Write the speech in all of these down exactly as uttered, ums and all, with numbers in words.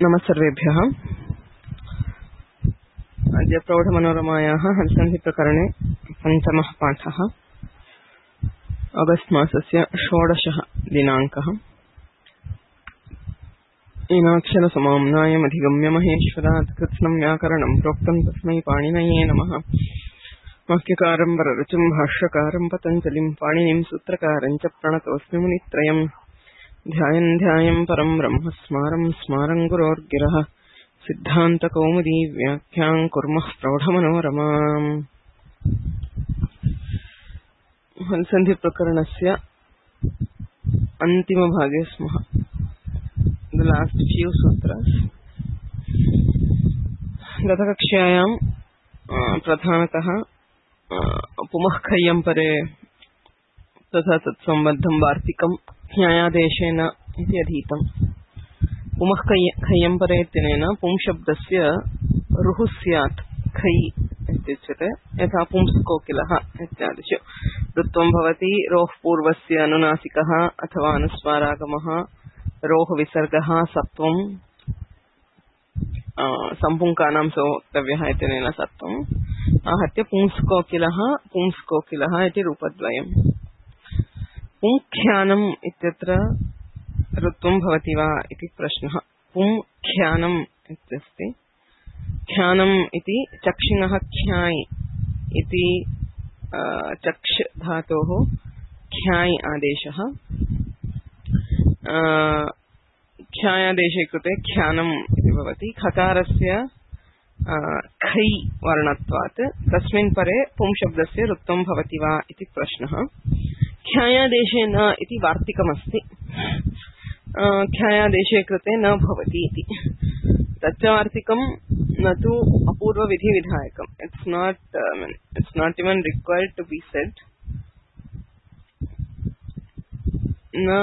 नमस्सर्वेभ्यः। अद्य प्रौढमनोरमायाः हल्सन्धिप्रकरणे पञ्चमः पाठः। अगस्ट् मासस्य षोडशः दिनाङ्कः। येनाक्षरसमाम्नायमधिगम्य महेश्वरात् कृत्स्नं व्याकरणं प्रोक्तं तस्मै पाणिनये नमः। वाक्यकारं वररुचिं भाष्यकारं पतञ्जलिं पाणिनिं सूत्रकारं च प्रणतोऽस्मि मुनित्रयम्। ध्यायन् ध्यायन् परं ब्रह्म स्मारं स्मारं गुरोर्गिरः सिद्धान्तकौमुदी व्याख्यां कुर्मः प्रौढमनोरमाम्। हल्सन्धिप्रकरणस्य अन्तिमभागे स्मः। The last few sutras. गतकक्ष्यायां प्रधानतः पुमःखय्यं परे तथा तत्सम्बद्धं वार्तिकं न्यायादेशेन इति अधीतम्। पुमःखय्यं परे इत्यनेन पुंशब्दस्य रुः स्यात् खै इत्युच्यते। यथा पुंस्कोकिलः इत्यादिषु ऋत्वं भवति। रोः पूर्वस्य अनुनासिकः अथवा अनुस्वारागमः, रोः विसर्गः, सत्वं सम्पुङ्कानां सोक्तव्यः इत्यनेन सत्वम् आहत्य पुंस्कोकिलः पुंस्कोकिलः इति रूपद्वयम्। पुंख्यानम् इत्यत्र ऋत्वं भवति वा इति प्रश्नः। पुंख्यानम् इत्यस्ति। ख्यानम् इति चक्षिणः ख्याय् इति चक्ष धातोः ख्याय् आदेशः। ख्यायादेशे कृते ख्यानम् इति भवति। खकारस्य खै वर्णत्वात् तस्मिन् परे पुंशब्दस्य ऋत्वं भवति वा इति प्रश्नः। ख्यायादेशे न इति वार्तिकमस्ति। ख्यायादेशे कृते न भवति इति। तच्च वार्तिकं न तु अपूर्वविधिविधायकम्। It's not it's not even required to be said. न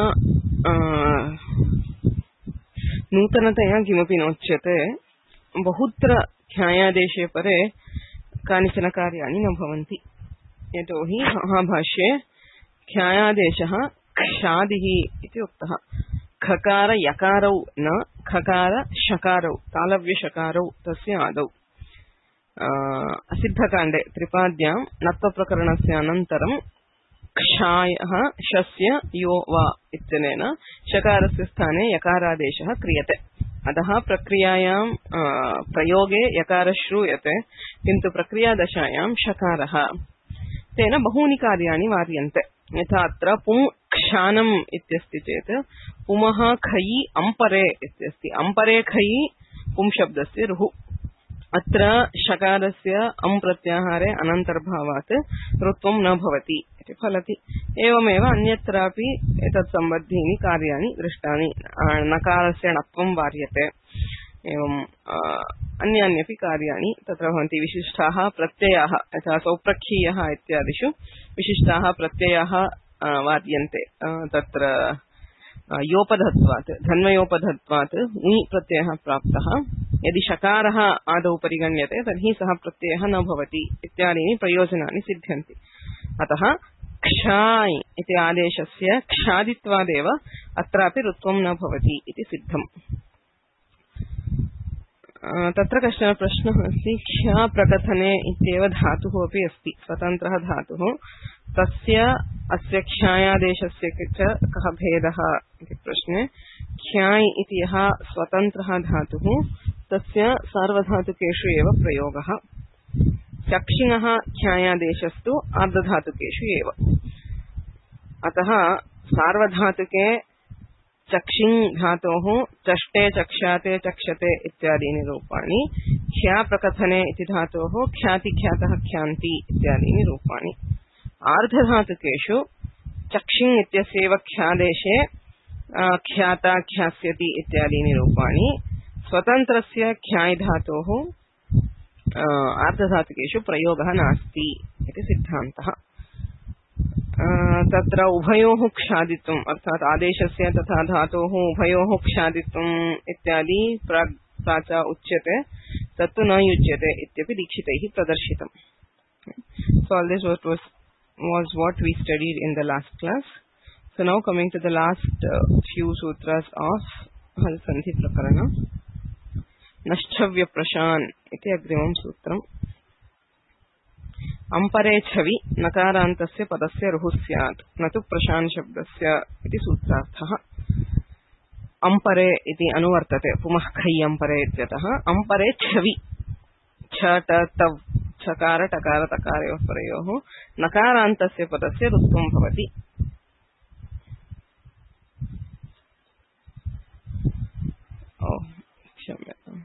नूतनतया किमपि नोच्यते। बहुत्र ख्यायादेशे परे कानिचन कार्याणि न भवन्ति। यतोहि महाभाष्ये ख्यायादेशः क्षादिः इति उक्तः। खकार यकारौ न खकार शकारौ तालव्यशकारौ तस्य आदौ। असिद्धकाण्डे त्रिपाद्यां नत्वप्रकरणस्य अनन्तरं क्षायः शस्य यो वा इत्यनेन शकारस्य स्थाने यकारादेशः क्रियते। अतः प्रक्रियायां प्रयोगे यकारः श्रूयते, किन्तु प्रक्रियादशायां शकारः। तेन बहूनि कार्याणि वार्यन्ते। यथा अत्र पुं क्षानम् इत्यस्ति चेत् पुमः खयि अम्परे इत्यस्ति। अम्परे खयि पुंशब्दस्य रुः। अत्र शकारस्य अम् प्रत्याहारे अनन्तर्भावात् ऋत्वं न भवति इति फलति। एवमेव अन्यत्रापि एतत् सम्बद्धीनि कार्याणि दृष्टानि। नकारस्य णत्वं वार्यते। एवं अन्यान्यपि कार्याणि तत्र भवन्ति। विशिष्टाः प्रत्ययाः यथा सौप्रक्षीयः इत्यादिषु विशिष्टाः प्रत्ययाः वार्यन्ते। तत्र योपधत्वात् धन्वयोपधत्वात् ङि प्रत्ययः प्राप्तः। यदि शकारः आदौ परिगण्यते तर्हि सः प्रत्ययः न भवति इत्यादीनि प्रयोजनानि सिद्ध्यन्ति। अतः क्षाय् इति आदेशस्य क्षादित्वादेव अत्रापि ऋत्वं न भवति इति सिद्धम्। तत्र कश्चन प्रश्नः अस्ति। ख्या प्रकथने इत्येव धातुः अपि अस्ति, स्वतन्त्रः धातुः। तस्य अस्य ख्यायादेशस्य च कः भेदः इति प्रश्ने ख्याय् इति यः स्वतन्त्रः धातुः तस्य सार्वधातुकेषु एव प्रयोगः। चक्षिणः ख्यायादेशस्तु आर्धधातुकेषु एव। अतः सार्वधातुके चक्षिङ् धातोः चष्टे चक्षाते चक्षते इत्यादीनि रूपाणि, ख्या प्रकथने इति धातोः ख्याति ख्यातः ख्यान्ति इत्यादीनि रूपाणि। आर्धधातुकेषु चक्षिङ् इत्यस्यैव ख्यादेशे ख्याता ख्यास्यति इत्यादीनि रूपाणि। स्वतन्त्रस्य ख्याय् धातोः आर्धधातुकेषु प्रयोगः नास्ति इति सिद्धान्तः। तत्र उभयोः क्षादित्वम् अर्थात् आदेशस्य तथा धातोः उभयोः क्षादित्वम् इत्यादि प्राक् उच्यते, तत्तु न युज्यते इत्यपि दीक्षितैः प्रदर्शितम्। So all this was, was what we studied in the last class. So now coming to the last uh, few sutras of Halsandhi Prakarana. नश्चव्य प्रशान इति अग्रिमं सूत्रम् अंपरे छवि नकारान्तस्य पदस्य रुः स्यात् न तु प्रशान शब्दस्य इति सूत्रार्थः अंपरे इति अनुवर्तते पुमः खै अंपरे इत्यतः अंपरे छवि छ ट तव छकार टकार तकारयोः परयोः नकारान्तस्य पदस्य रुत्वं भवति ओ क्षम्यताम्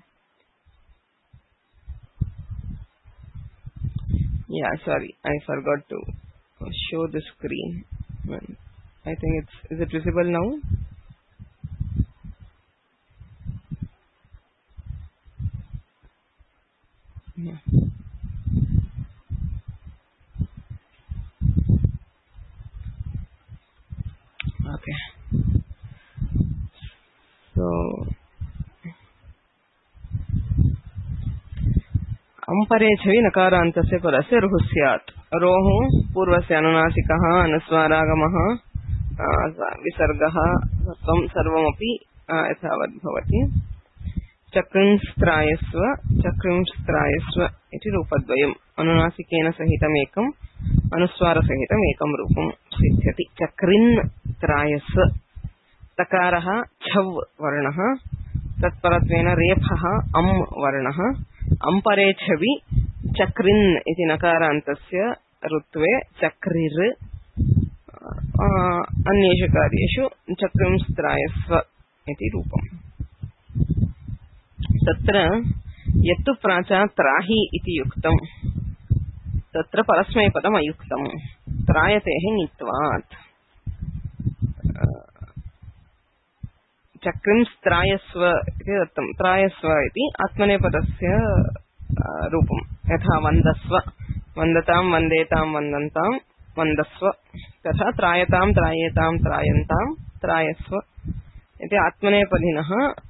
Yeah, sorry, I forgot to show the screen. I think it's, is it visible now? Yeah. Okay. So, अंपरे छवि नकारान्तस्य पदस्य रुः स्यात् रोः पूर्वस्य अनुनासिकः अनुस्वारागमः विसर्गः त्वं सर्वमपि यथावत् भवति चकृंस्त्रायस्व चकृंस्त्रायस्व इति रूपद्वयम् अनुनासिकेन सहितम् एकम् अनुस्वारसहितम् एकं रूपं सिद्ध्यति चकृन् त्रायस्व तकारः छव् वर्णः तत्परत्वेन रेफः अम् वर्णः अंपरे छवि चक्रिन् इति नकारान्तस्य ऋत्वे चक्रिर् अन्येषु कार्येषु चकृंस्त्रायस्व इति रूपम् तत्र यत्तु प्राचा त्राहि इति युक्तम् तत्र परस्मैपदम् अयुक्तम् त्रायतेः ङित्वात् चकृंस्त्रायस्व इति दत्तं त्रायस्व इति आत्मनेपदस्य रूपं यथा वन्दस्व वन्दतां वन्देतां वन्दन्तां वन्दस्व तथा त्रायतां त्रायेतां त्रायन्तां त्रायस्व इति आत्मनेपदिनः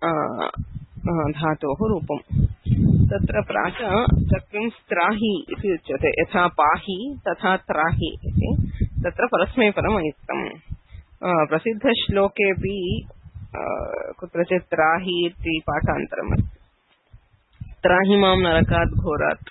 धातोः रूपं तत्र प्राच चकृंस्त्राहि इति उच्यते यथा पाहि तथा त्राहि इति तत्र परस्मैपदम् अयुक्तम् प्रसिद्धश्लोकेऽपि कुत्रचित् त्राहि इति पाठान्तरमस्ति त्राहि मां नरकात् घोरात्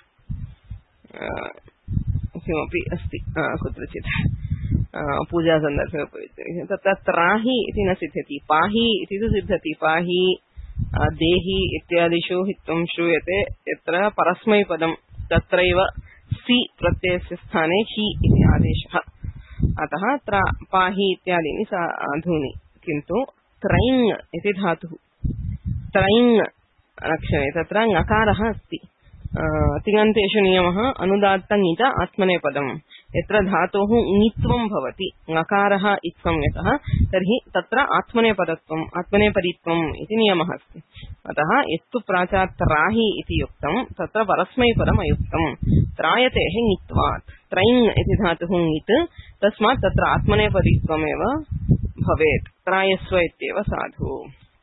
किमपि अस्ति कुत्रचित् पूजासन्दर्भे उपयुज्यते तत्र त्राहि इति न सिद्ध्यति पाहि इति तु सिद्ध्यति पाहि देहि इत्यादिषु हित्वं श्रूयते यत्र परस्मैपदं तत्रैव सि प्रत्ययस्य स्थाने हि इति आदेशः अतः त्रा पाहि इत्यादीनि साधूनि किन्तु त्रैङ् इति धातुः त्रैङ् लक्षणे तत्र ङकारः अस्ति तिङन्तेषु नियमः अनुदात्तङित आत्मनेपदम् यत्र धातोः ङित्वं भवति ङकारः इत्थं यतः तर्हि तत्र आत्मनेपदत्वम् आत्मनेपदित्वम् इति नियमः अस्ति अतः यत्तु प्राचा त्राहि इति युक्तं तत्र परस्मैपदम् अयुक्तं त्रायतेः ङित्वात् त्रैङ् इति धातुः ङित् तस्मात् तत्र आत्मनेपदित्वमेव भवेत् त्रायस्व इत्येव साधु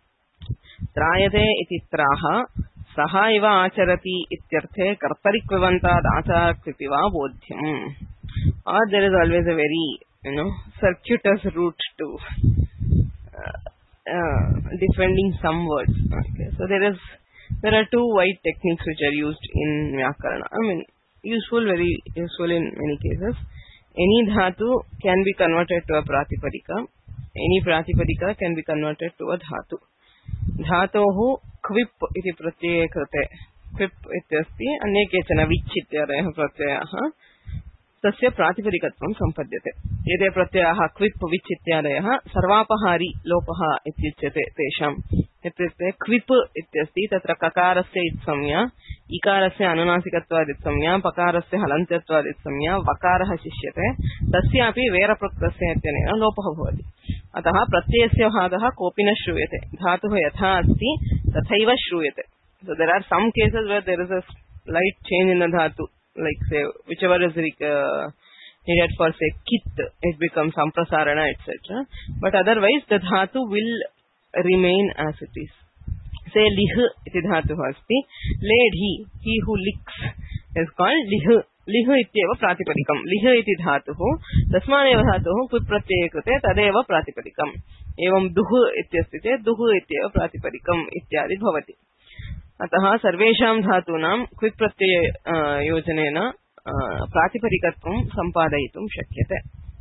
त्रायते इति त्राह सः इव आचरति इत्यर्थे कर्तरिक्विवन्ताद् आचारक्विपि वा बोध्यम् or there is always a very you know circuitous route to uh, uh, defending some words okay so there is there are two wide techniques which are used in Vyakarana I mean useful very useful in many cases any dhatu can be converted to a pratipadika any pratipadika can be converted to a dhatu धातोः क्विप् इति प्रत्यये कृते क्विप् इत्यस्ति अन्ये केचन which इत्यादयः प्रत्ययाः तस्य प्रातिपदिकत्वं सम्पद्यते एते प्रत्ययाः क्विप् विच् इत्यादयः सर्वापहारी लोपः इत्युच्यते तेषाम् इत्युक्ते क्विप् इत्यस्ति तत्र ककारस्य इत्संज्ञा इकारस्य अनुनासिकत्वादित्संज्ञा पकारस्य हलन्त्यत्वादित्संज्ञा वकारः शिष्यते तस्यापि वेरप्रकृतस्य इत्यनेन लोपः भवति अतः प्रत्ययस्य भागः कोऽपि न श्रूयते धातुः यथा अस्ति तथैव श्रूयते so there are some cases where there is a slight change in the dhatu like say whichever is uh, needed for say kit it becomes samprasarana etc but otherwise the dhatu will remain as it is say lih iti dhatu asti ledhi he who licks is called lih लिह इत्येव प्रातिपदिकम् लिह इति धातुः तस्मादेव धातुः क्विप् प्रत्यये कृते तदेव प्रातिपदिकम् एवं दुः इत्यस्ति चेत् दुः इत्येव प्रातिपदिकम् इत्यादि भवति अतः सर्वेषां धातूनां क्विप् प्रत्यय योजनेन प्रातिपदिकत्वं सम्पादयितुं शक्यते।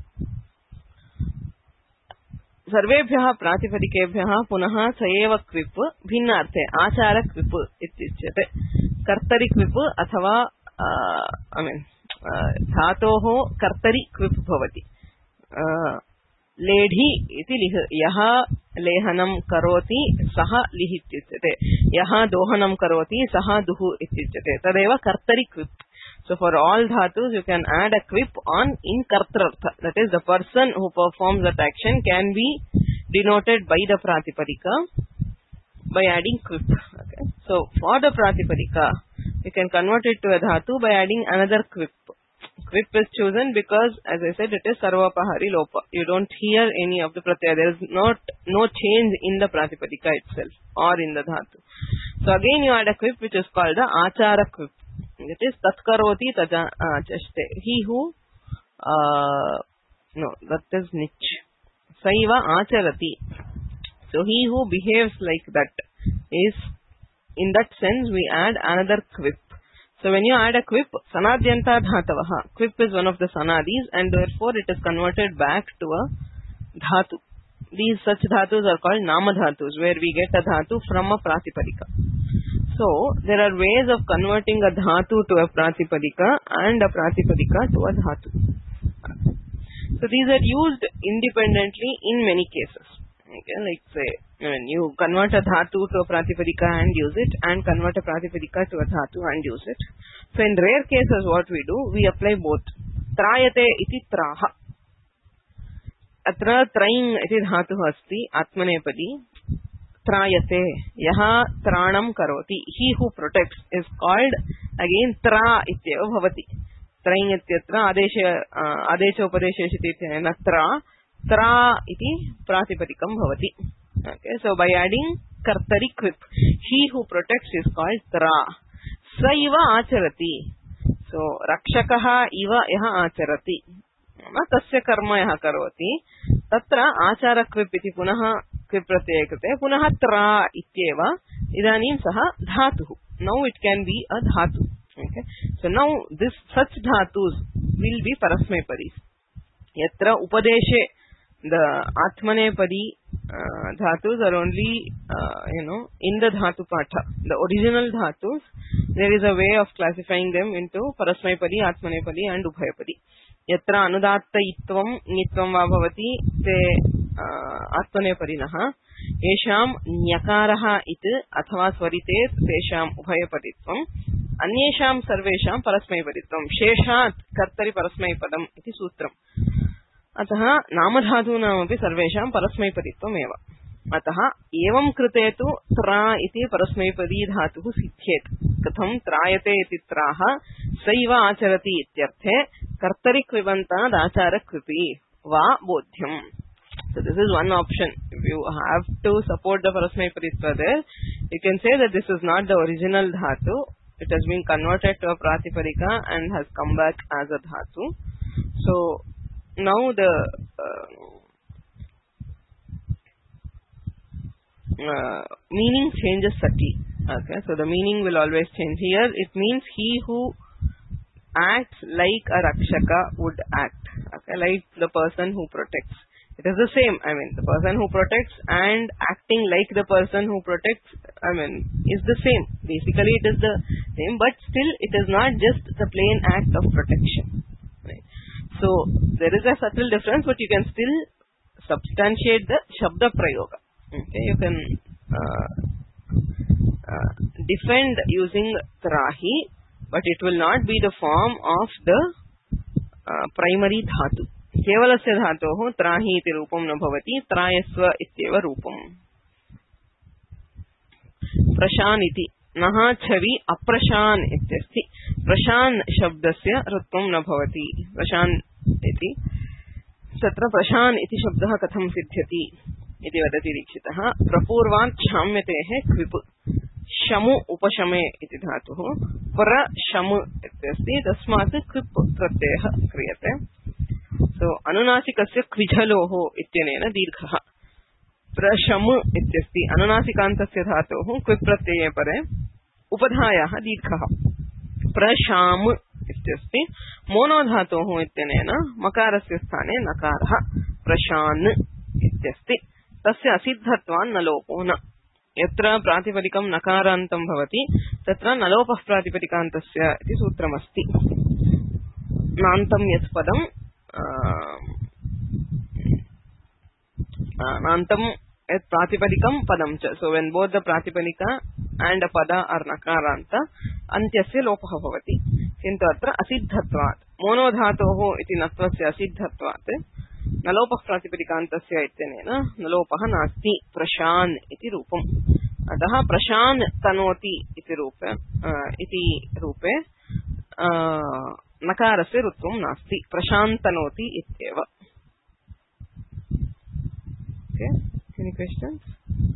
सर्वेभ्यः प्रातिपदिकेभ्यः पुनः स एव क्विप् भिन्नार्थे आचार क्विप् इत्युच्यते। कर्तरि क्विप् अथवा आई मीन धातोः कर्तरि क्विप् भवति। लेढि इति लिह यः लेहनं करोति सः लिहि इत्युच्यते, यः दोहनं करोति सः दुः इत्युच्यते, तदेव कर्तरि क्विप्। So for all dhatus you can add a quip on in kartrartha, that is the person who performs that action can be denoted by the pratipadika by adding quip. Okay. So for the pratipadika you can convert it to a dhatu by adding another quip. Quip is chosen because, as I said, it is sarvapahari lopa. You don't hear any of the pratyaya. There is not no change in the pratipadika itself or in the dhatu. So again you add a quip which is called the achara quip. It is tatkaroti tajachte. He who uh, no, that is nich. Saiva acharati. So he who behaves like that is, in that sense we add another quip. So when you add a quip, sanadyanta dhatavaha. Quip is one of the sanadis and therefore it is converted back to a dhatu. These such dhatus are called nama dhatus, where we get a dhatu from a pratipadika. So there are ways of converting a dhatu to a pratipadika and a pratipadika to a dhatu. So these are used independently in many cases. Okay, like say, I mean, you convert a dhatu to a pratipadika and use it, and convert a pratipadika to a dhatu and use it. So in rare cases what we do, we apply both. Trayate iti traha. Atra traing iti dhatu asti atmanepadi. Trayate. Yaha tranam karoti. He who protects is called again tra ityeva bhavati. Traing ityatra adesha adesha upadesheshiti ityena tra. Tra iti pratipadikam bhavati. Okay, so by adding kartari quip, he who protects is called tra. Sa iva acharati. So rakshakaha iva yaha acharati. Na tasya karma yaha karoti. Tatra achara quip iti punaha quip pratyaya krite punaha tra ityeva idanim saha dhatuh. Now it can be a dhatu. Okay, so now this such dhatus will be parasmaipadis. Yatra upadeshe, the atmanepadi uh, dhatus are only uh, you know in the dhatu patha. The original dhatus, there is a way of classifying them into parasmaipadi, atmanepadi and ubhayapadi. Yatra anudatta itvam nitvam va bhavati te uh, atmanepadiнаः yesham nyakaraha it athva swarite tesham ubhayapaditvam anyesham sarvesham parasmaipaditvam sheshat kartari parasmaipadam iti sutram. अतः नामधातूनामपि सर्वेषां परस्मैपदित्वमेव. अतः एवं कृते तु त्रा इति परस्मैपदी धातुः सिद्ध्येत्. कथं त्रायते इति त्राः सैव आचरति इत्यर्थे कर्तरि क्विबन्ताद् आचारक्विपि वा बोध्यम्. So this is one option. If you have to support the parasmaipaditva there, you can say that this is not the original dhatu. It has been converted to a pratipadika and has come back as a dhatu. So now the uh, uh, meaning changes subtly. Okay, so the meaning will always change. Here it means he who acts like a rakshaka would act. Okay, like the person who protects. It is the same. I mean, the person who protects and acting like the person who protects, I mean, is the same. Basically, it is the same, but still it is not just the plain act of protection. Right? So there is a subtle difference, but you can still substantiate the Shabda Prayoga. Okay, you can uh, uh, defend using Trahi, but it will not be the form of the uh, primary dhatu. Kevalasya dhatoh Trahi iti rupam na bhavati, Trayasva ityeva rupam. Prashan iti. Naha chavi aprashan ityasti. Prashan shabdasya rutvam na bhavati. Prashan iti. Satra prashan iti shabdah katham siddhyati. Iti vadati dikshitah. Prapurvan shamyatehe kvip. Shamu upashame iti dhatuh. Pra shamu ityasti. Tasmat kvip pratyayah kriyate. So anunasikasya kvijaloho ityanena dirghaha. Prashamu ityasti. Anunasikantasya dhatoh kvip pratyaya pare उपधायाः दीर्घः प्रशाम इत्यस्ति मोनोधातोः इत्यनेन मकारस्य स्थाने नकारः प्रशान इत्यस्ति तस्य असिद्धत्वान् न लोपो न यत्र प्रातिपदिकं नकारान्तं भवति तत्र न लोपः प्रातिपदिकान्तस्य इति सूत्रमस्ति नान्तं यत् पदं नान्तं यत् प्रातिपदिकं पदं च so when both the pratipadika and pada are nakaranta antyasya lopah bhavati किन्तु अत्र असिद्धत्वात् मोनोधातोः इति नत्वस्य असिद्धत्वात् नलोपः प्रातिपदिकान्तस्य इत्यनेन नलोपः नास्ति प्रशान इति रूपम् अतः प्रशान तनोति इति रूपे इति रूपे नकारस्य ऋत्वं नास्ति प्रशान्तनोति इत्येव ओके एनी क्वेश्चन्स्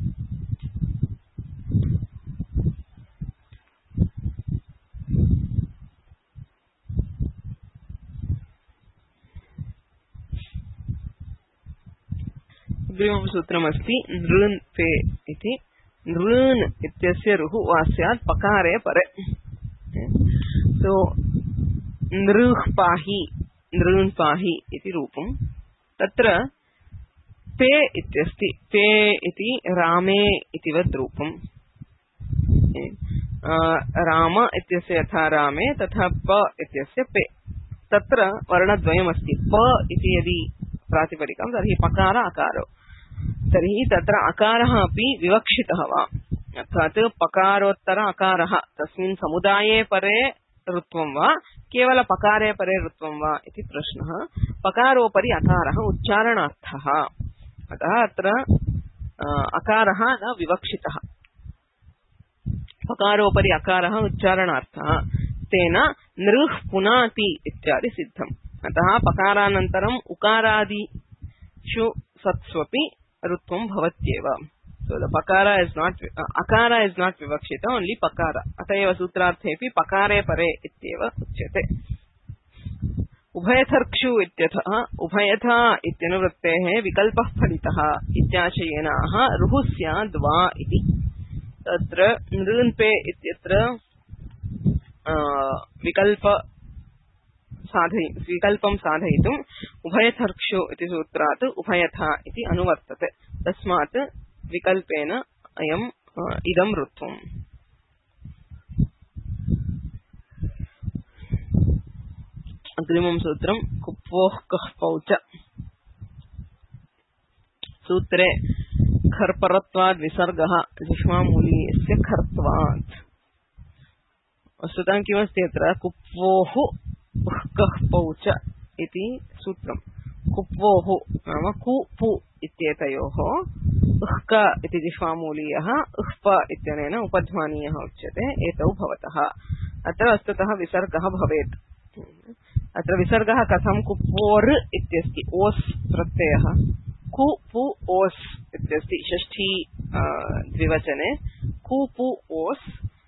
अग्रिमं सूत्रमस्ति नृन् पे इति नृन् इत्यस्य रुः वा स्यात् पकारे परे सो नृः पाहि नृन् पाहि इति रूपं तत्र पे इत्यस्ति पे इति रामे इति वद् रूपं राम इत्यस्य यथा रामे तथा प इत्यस्य पे तत्र वर्णद्वयमस्ति प इति यदि प्रातिपदिकं तर्हि पकार अकारो तर्हि तत्र अकारः अपि विवक्षितः वा अर्थात् पकारोत्तर अकारः तस्मिन् समुदाये परे ऋत्वं वा केवल पकारे परे ऋत्वं वा इति प्रश्नः पकारोपरि अकारः उच्चारणार्थः अतः अत्र अकारः न विवक्षितः पकारोपरि अकारः उच्चारणार्थः तेन नृः पुनाति इत्यादि सिद्धम् अतः पकारानन्तरम् उकारादिषु सत्स्वपि ऋत्वं भवत्येव सो द पकार इज नॉट अकार इज नॉट विवक्षित ओनली पकार अतएव सूत्रार्थेपि पकारे परे इत्येव उच्यते उभयथर्क्षु इत्यतः उभयथा इत्यनुवृत्तेः विकल्पः फलितः इत्याशयेनाः रुः स्याद् वा इति तत्र नृन्पे इत्यत्र विकल्प साधय विकल्पं साधयितुम् उभयथर्क्षु इति सूत्रात् उभयथा इति अनुवर्तते तस्मात् विकल्पेन अयम् इदं ऋत्वम् अग्रिमं सूत्रं कुप्वोः कः पौच सूत्रे खर्परत्वाद् विसर्गः जिह्वामूलीयस्य खर्त्वात् वस्तुतः किमस्ति अत्र कुप्वोः कः पौच इति सूत्रम् कुप्वोः नाम कु पु इत्येतयोः उह्क इति जिह्वामूलीयः उह्प इत्यनेन उपध्मानीयः उच्यते एतौ भवतः अत्र वस्तुतः विसर्गः भवेत् अत्र विसर्गः कथं कुप्वोर् इत्यस्ति ओस् प्रत्ययः कु पु ओस् इत्यस्ति षष्ठी द्विवचने कु पु ओस्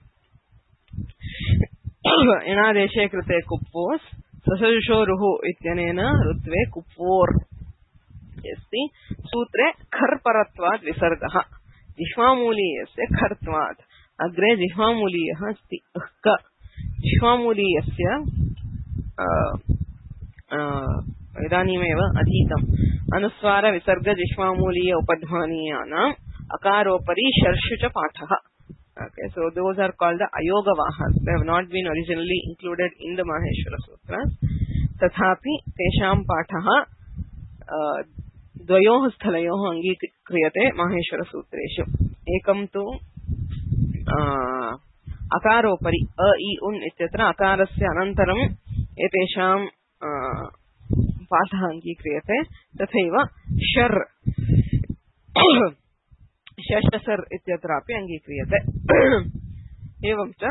इणादेशे कृते कुप्वोस् ससजुषोरुः इत्यनेन ऋत्वे कुप्वोर् अस्ति सूत्रे खर्परत्वाद् विसर्गः जिह्वामूलीयस्य खर्त्वात् अग्रे जिह्वामूलीयः अस्ति उह्क जिह्वामूलीयस्य इदानीमेव अधीतम् अनुस्वार विसर्ग जिह्वामूलीय उपध्मानीयानाम् अकारोपरि षर्षु च पाठः. Okay, so those are called the ayogavahas. They have not been originally included in the Maheshwara Sutras. Tathapi tesham pathaha dvayoh sthalayoh angikhriyate Maheshwara Sutreshu. Ekam tu akaropari a i un ityatra akarasya anantaram etesham pathaha angikhriyate tathaiva shar शशसर् इत्यत्रापि अंगीक्रियते. एवं च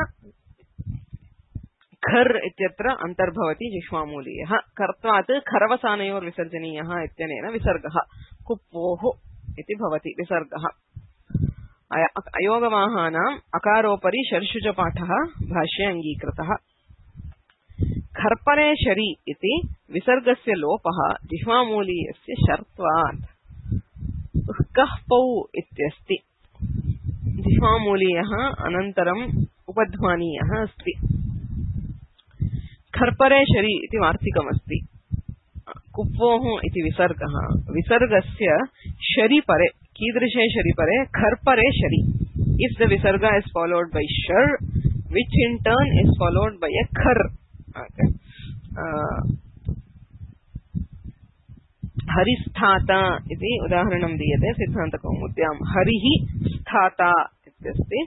खर् इत्यत्र अंतर्भवति जिह्वामूलीयः. कर्त्वात् खरवसानयोर् विसर्जनीयः इत्यनेन विसर्गः कुप्वोः इति भवति विसर्गः. अयोगवाहानाम् अकारोपरि षर्षु च पाठः भाष्ये अंगीकृतः. खर्परे शरि इति विसर्गस्य लोपः जिह्वामूलीयस्य शर्त्वात्. उह्कः पौ इत्यस्ति जिह्वामूलीयः अनन्तरम् उपध्मानीयः अस्ति। खर्परे शरि इति वार्तिकमस्ति। कुप्वोः इति विसर्गः, विसर्गस्य शरिपरे कीदृशे शरिपरे खर्परे शरि। If the visarga is followed by shar, which in turn is followed by a khar. Okay. Uh, हरिस्थाता इति उदाहरणं दीयते सिद्धान्तकौमुद्यां। हरिः स्थाता इत्यस्ति।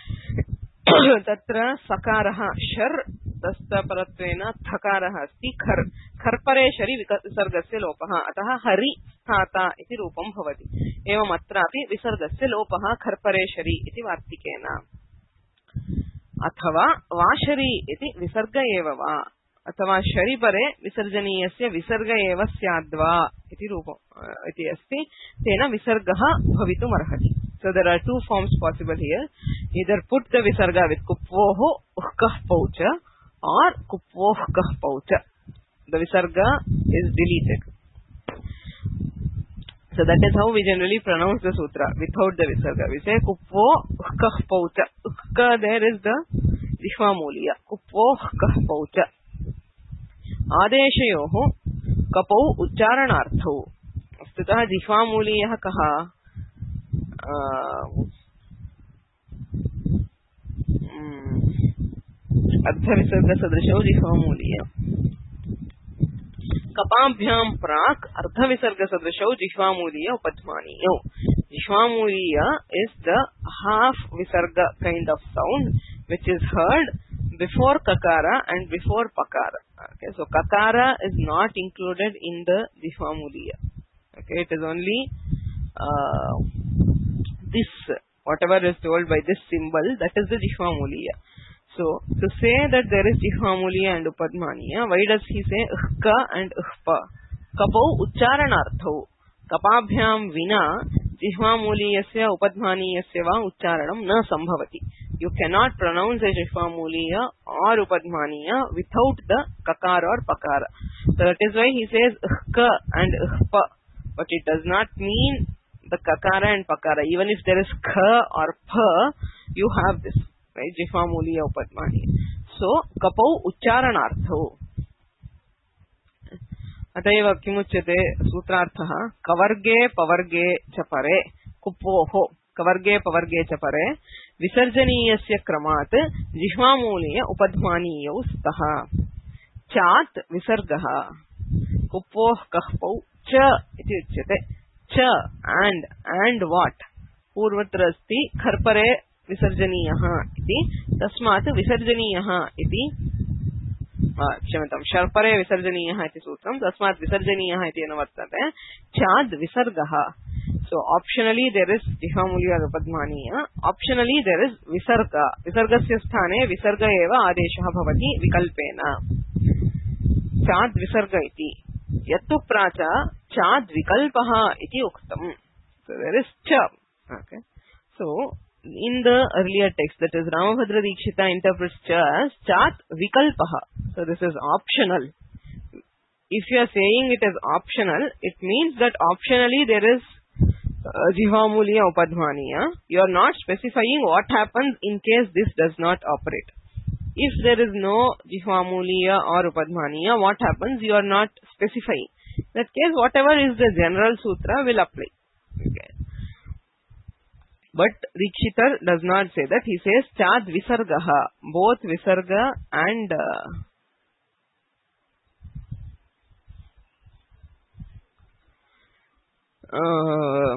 तत्र सकारः शर् दस्तपरत्वेन थकारः अस्ति खर्। खर्परे शरि विसर्गस्य लोपः, अतः हरि स्थाता इति रूपं भवति। एवम् अत्रापि विसर्गस्य लोपः खर्परे शरि इति वार्तिकेन। अथवा वाशरि इति विसर्ग एव वा, अथवा शरिपरे विसर्जनीयस्य विसर्ग एव स्याद्वा इति रूपम् इति अस्ति। तेन विसर्गः भवितुमर्हति। So there are two forms possible here. Either put the visarga with kupvoho uhkah paucha or kupvoh kah paucha. The visarga is deleted. So that is how we generally pronounce the sutra, without the visarga. We say kupvo uhkah paucha. Uhka there is the jihvamuliya. Kupvoh kah paucha. आदेशयोः कपौ उच्चारणार्थौ। वस्तुतः जिह्वामूलीयः कः? अर्धविसर्गसदृशौ जिह्वामूलीय। कपाभ्यां प्राक् अर्धविसर्गसदृशौ जिह्वामूलीय उपध्मानीयौ। जिह्वामूलीय is the half visarga kind of sound which is heard before kakara and before pakara. Okay, so kakara is not included in the jihvamuliya. Okay, it is only uh, this, whatever is told by this symbol, that is the jihvamuliya. So to say that there is jihvamuliya and upadmaniya, why does he say uhka and uhpa? Kapau ucharanarthau. Kapabhyam vina jihvamuliyasya upadmaniyasya va ucharanam na sambhavati. You cannot pronounce a jihvamuliya or upadmaniya without the kakara or pakara. So that is why he says uhka and uhpa. But it does not mean the kakara and pakara. Even if there is kha or pa, you have this, right? Jihvamuliya upadmaniya. So kapau ucharanarthau. अतएव किमुच्यते सूत्रार्थः कवर्गे पवर्गे च परे कुप्वोः कवर्गे पवर्गे च परे विसर्जनीयस्य क्रमात् जिह्वामूलीय उपध्मानीयौ स्तः। चात् विसर्गः कुप्वोः कहपौ च इति उच्यते। च and and what पूर्वत्र अस्ति खर्परे विसर्जनीयः इति, तस्मात् विसर्जनीयः इति क्षम्यतां शर्परे विसर्जनीयः इति सूत्रं, तस्मात् विसर्जनीयः इति न वर्तते। चाद् विसर्गः। So optionally there is jihvamuliya or upadmaniya, optionally there is visarga. Visargasya sthane visarga eva adeshah bhavati vikalpena. Chad visarga iti yattu pracha chad vikalpaha iti uktam. So there is cha. Okay. So in the earlier text, that is Ramabhadra Dikshita interprets cha as chat vikalpaha. So this is optional. If you are saying it is optional, it means that optionally there is uh, jihvamuliya upadmaniya. You are not specifying what happens in case this does not operate. If there is no jihvamuliya or upadmaniya, what happens? You are not specifying. In that case, whatever is the general sutra will apply. Okay. But Dikshitar does not say that. He says chad visargaha. Both visarga and uh, uh,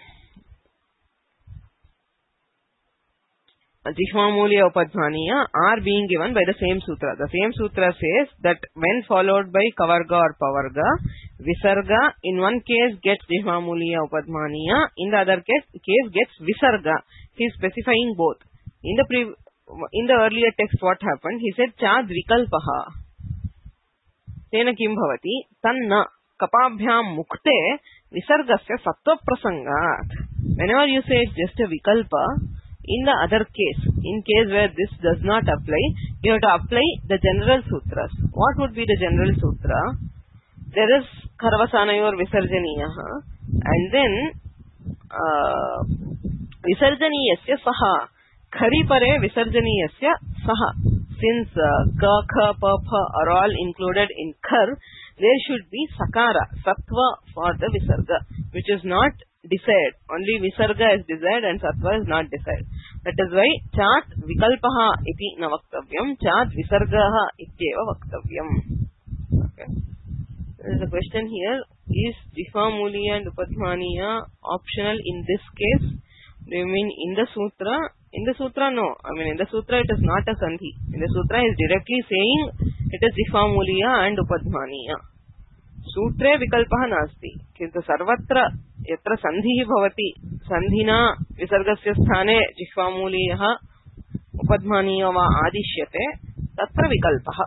jihvamuliya upadmaniya are being given by the same sutra. The same sutra says that when followed by kavarga or pavarga, visarga in one case gets jihvamuliya upadmaniya, in the other case case gets visarga. He is specifying both. In the pre in the earlier text, what happened? He said chad vikalpaha. Tena kim bhavati tanna kapabhyam mukte visargasya sattva prasangat. Whenever you say it's just a vikalpa, in the other case, in case where this does not apply, you have to apply the general sutras. What would be the general sutra? There is Kharvasanayor Visarjaniyaha, and then uh, Visarjaniyasya Saha. khari pare visarjaniyasya saha. Since uh, ka, kha, pa, pha are all included in khar, there should be sakara, sattva for the visarga, which is not desired. Only visarga is desired and sattva is not desired. That is why chat vikalpaha iti na vaktavyam, chat visargaha ityeva vaktavyam. Okay. There is a question here. Is Jihvamuliya and Upadhmaniya optional in this case? Do you mean in the sutra? In the sutra, no. I mean, in the sutra it is not a sandhi. In the sutra is directly saying it is Jihvamuliya and Upadhmaniya. Sutre vikalpaha nasti. Kintu sarvatra yatra sandhi bhavati sandhina visargasya sthane Jihvamuliyaha Upadhmaniya va adishyate tatra vikalpaha.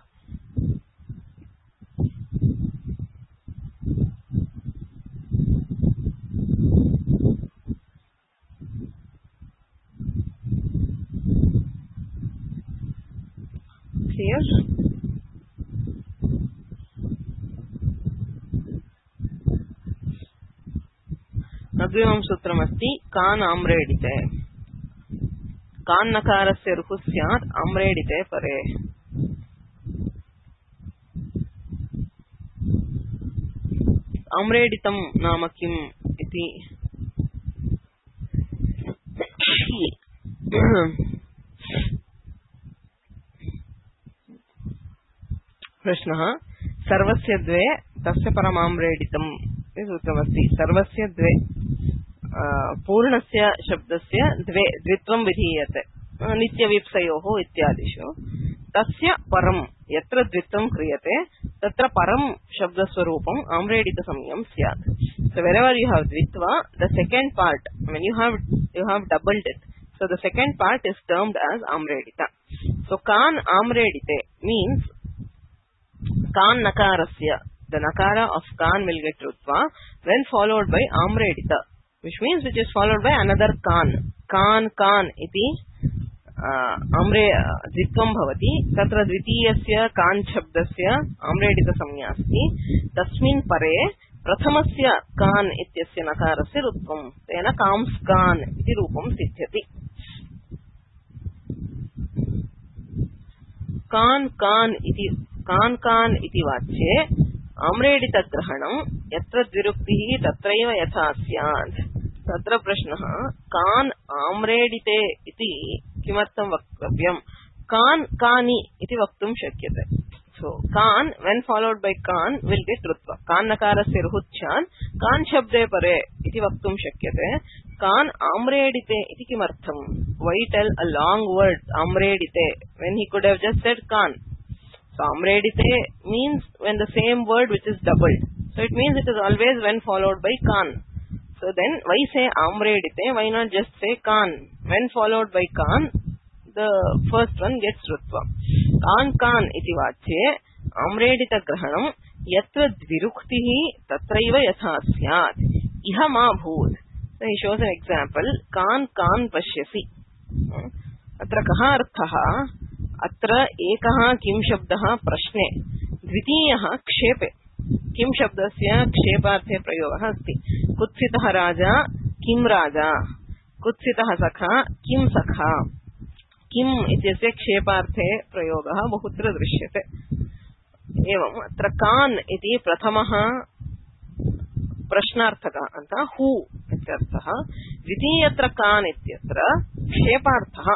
Clear? अग्रिमं सूत्रमस्ति कान् आम्रेडिते. कान् नकारस्य रुः स्यात् आम्रेडिते परे. आम्रेडितं नाम किम् इति प्रश्नः. सर्वस्य द्वे तस्य परमाम्रेडितम् इति सूत्रमस्ति. सर्वस्य द्वे पूर्णस्य शब्दस्य द्वे द्वित्वं विधीयते नित्यविप्सयोः इत्यादिषु. तस्य परं यत्र द्वित्वं क्रियते तत्र परं शब्दस्वरूपम् आम्रेडितसंज्ञं स्यात्. So wherever you have dvitva, the second part, I mean you have you have doubled it. So the second part is termed as amredita. So kan amredite means kan nakarasya, the nakara of kan will get rutva when followed by amredita, which means which is followed by another kan. Kan kan iti amre dvitvam bhavati. Tatra dvitiyasya kan shabdasya amredita samnya asti. Tasmin pare prathamasya kan ityasya nakarasya rutvam. Tena kams kan iti rupam siddhyati. Kan kan iti kan kan iti vache amredita grahanam yatra dviruktihi tatraiva yatha syat. Tatra prashnah kan amredite iti kimartham vaktavyam. Kan kani iti vaktum shakyate. So kan when followed by kan will get rutva. Kan nakarasya ruhuchan kan shabde pare iti vaktum shakyate. Kan amredite iti kimartham. Why tell a long word amredite when he could have just said kan? So amredite means when the same word which is doubled. So it means it is always when followed by kan. So then why say amredite? Why not just say kan? When followed by kan, the first one gets rutva. Kan kan iti vache amredita grahanam yatra dviruktihi tatraiva yatha syat. Iha ma bhood. So he shows an example. Kan kan pashyasi. Atra kaha arthaha? Atra ekaha kim shabdaha prashne. Dvitiyaha kshepe. Kim shabdasya ksheparthe prayogah asti. Kutsitaha raja kim raja. Kutsitaha sakha kim sakha. Kim ityasya ksheparthe prayogah bahutra drishyate. Evam atra kan iti prathamaha प्रश्नार्थक अंत who इत्यर्थः. द्वितीयत्र कान इत्यत्र क्षेपार्थः.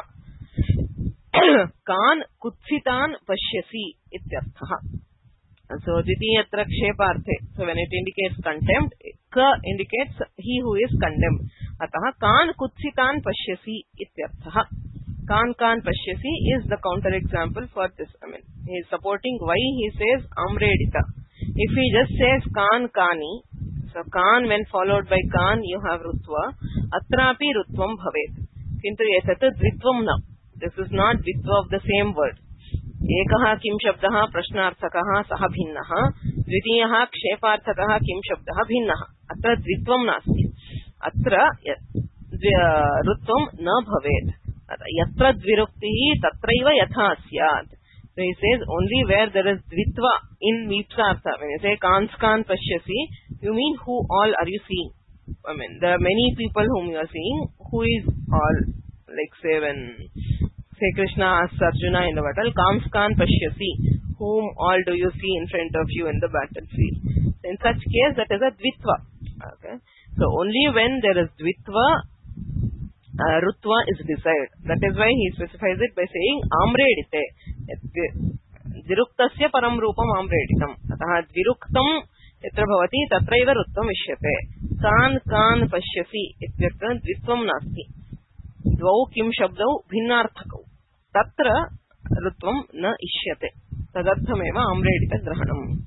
कान कुत्सितान पश्यसि इत्यर्थः. So द्वितीयत्र क्षेपार्थे. So when it indicates contempt, ka indicates he who is condemned. अतः कान कुत्सितान पश्यसि इत्यर्थः. कान कान पश्यसि is the counter example for this. I mean he is supporting why he says amredita. If he just says kan kani, so kan when followed by kan you have rutva. Atrapi rutvam bhavet. Kintu etat dvitvam na. This is not dvitva of the same word. Ekaha kim shabdaha prashnarthakaha saha bhinnaha. Dvitiyaha ksheparthakaha kim shabdaha bhinnaha. Atra dvitvam nasti. Atra rutvam na bhavet. Yatra dviruktihi tatraiva yatha syat. So he says only where there is dvitva in vipsartha. When you say kanskan pashyasi, you mean who all are you seeing? I mean there are many people whom you are seeing. Who is all? Like say when, say Krishna asks Arjuna in the battle, Kamskan Pashyasi, whom all do you see in front of you in the battlefield? In such case, that is a Dvitva. Okay. So only when there is Dvitva, uh, Rutva is desired. That is why he specifies it by saying Amredite. Diruktasya param rupam amreditam. Ataha diruktam yatra bhavati tatraiva rutvam ishyate. Kan kan pashyasi ityatra dvitvam nasti. Dvau kim shabdau bhinnarthakau. Tatra rutvam na ishyate. Tadarthameva amredita grahanam.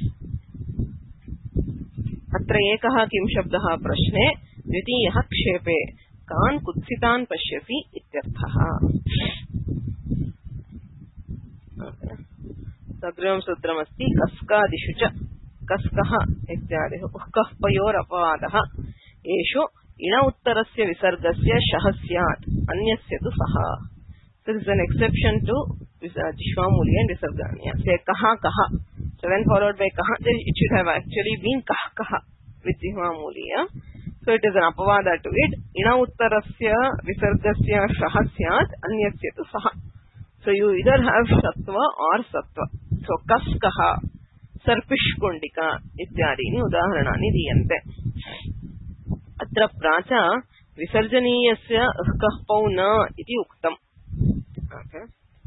Atra ekah kim shabdah prashne dvitiyah kshepe kan kutsitan pashyasi ityarthah. Tadrivam sutram asti kaskadishu cha kaskaha ityadih ukah payor apavadaha esho ina uttarasya visargasya shahasyat anyasya tu saha. So this is an exception to Jishvamuli and Visarganya. Say kaha kaha. So when followed by kaha, it should have actually been kah kaha with Jishvamuli. Yeah? So it is an apavada to it. Ina uttarasya visargasya shahasyat anyasya tu saha. So you either have Sattva or Sattva. So kaskaha, sarpishkundika ityadini udaharanani diyante. Atra pracha visarjaniyasya kahpau na iti uktam. Okay.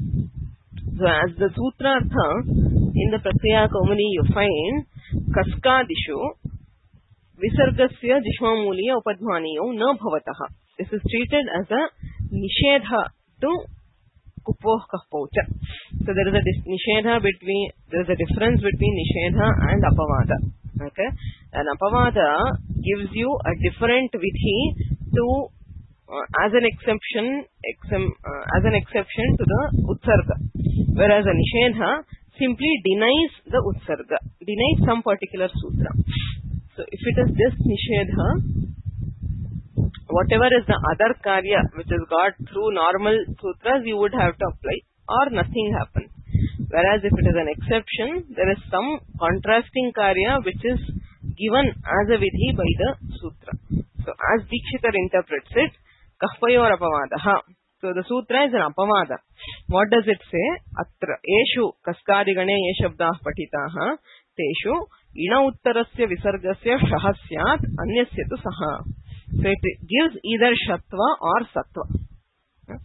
So as the sutrartha in the Prakriya Kaumani you find kaskadishu visargasya jishvamuliya upadhvaniyo na bhavataha. This is treated as a nishedha to kupoh kahpaucha. So there is a dis- nishedha between, there is a difference between nishedha and apavada. Okay. An apavada gives you a different vidhi to uh, as an exception, exem, uh, as an exception to the utsarga. Whereas a nishedha simply denies the utsarga, denies some particular sutra. So if it is just nishedha, whatever is the other karya which is got through normal sutras, you would have to apply or nothing happens. Whereas if it is an exception, there is some contrasting karya which is given as a vidhi by the sutra. So as Dikshitar interprets it, kahpayor apavadaha. So the sutra is an apavada. What does it say? Atra eshu kaskadigane ye shabdah patitaha teshu ina uttarasya visargasya shahasyat anyasya tu saha. So it gives either Shatva or Sattva.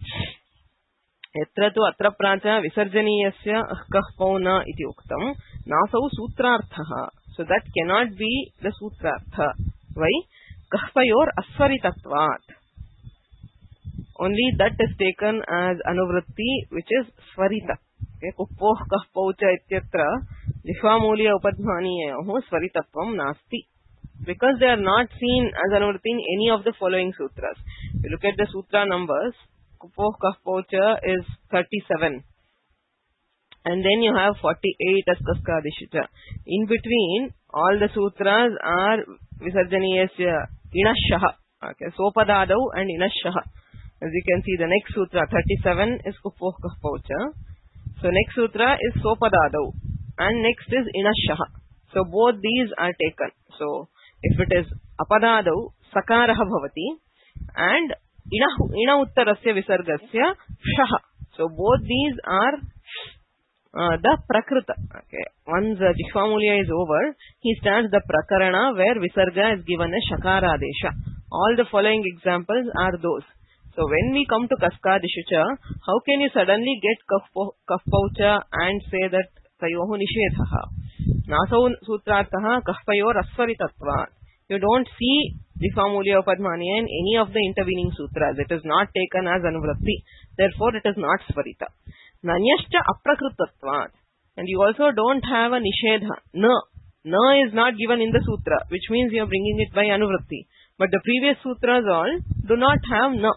Yatra tu atra pracha visarjaniyasya kahpau na iti uktam nasau sutrarthaha. So that cannot be the sutrartha. Why? Kahpayor aswaritatvat. Only that is taken as anuvritti which is swarita. Okay, kupoh kahpaucha ityatra jishvamuliya upadhvaniyayoh swaritatvam nasti. Because they are not seen as anuvritti in any of the following sutras. If you look at the sutra numbers, kupoh kahpaucha is thirty-seven. And then you have forty-eight as kaskadishucha. In between, all the sutras are visarjaniyasya inashaha. Okay, sopadadau and inashaha. As you can see, the next sutra, thirty-seven, is kupoh kahpaucha. So next sutra is sopadadau. And next is inashaha. So both these are taken. So if it is apadadau, sakaraha bhavati. And ina, ina uttarasya visargasya shaha. So both these are uh, the prakrita. Okay. Once uh, Jishvamulya is over, he starts the prakarana where visarga is given a shakara adesha. All the following examples are those. So when we come to kaskadishucha, how can you suddenly get kahpaucha and say that tayohu nishedhaha? Nasau sutrarthaha kahpayor aswaritatvat. You don't see Jishvamulya upadhvaniya in any of the intervening sutras. It is not taken as anuvritti. Therefore, it is not swarita. Nanyascha aprakritatvat. And you also don't have a nishedha. Na. Na is not given in the sutra, which means you are bringing it by anuvritti. But the previous sutras all do not have na.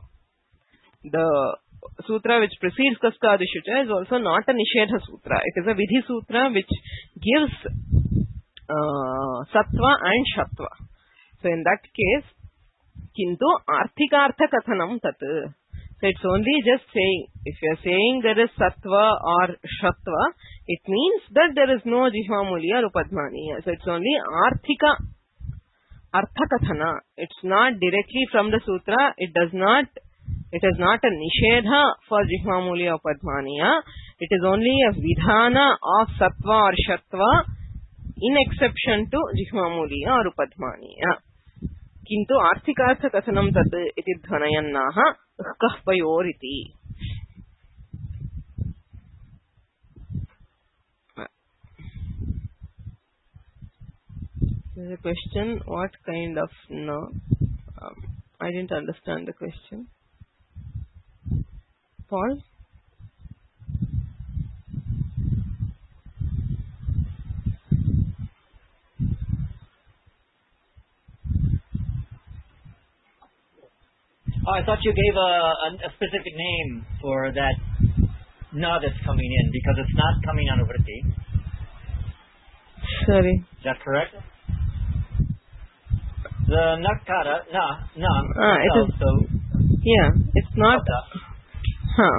The sutra which precedes kaskadishucha is also not a nishedha sutra. It is a vidhi sutra which gives uh, sattva and shatva. So in that case, kintu arthikartha kathanam tat. So it's only just saying, if you are saying there is sattva or shatva, it means that there is no jishvamulya or upadhvaniya. So it's only arthika, artha kathana. It's not directly from the sutra. It does not It is not a nishedha for Jihvamuli or Padmaniya. It is only a vidhana of sattva or shatva in exception to Jihvamuli or Padmaniya. Kintu arthikartha kathanam tad iti dhvanayannaha kah payoriti. There is a question, what kind of no? Um, I didn't understand the question. Paul? Oh, I thought you gave a, a, a specific name for that na that's coming in because it's not coming on Vritti. Sorry. Is that correct? The nakara, na, na, ah, it is, so yeah, it's not, huh.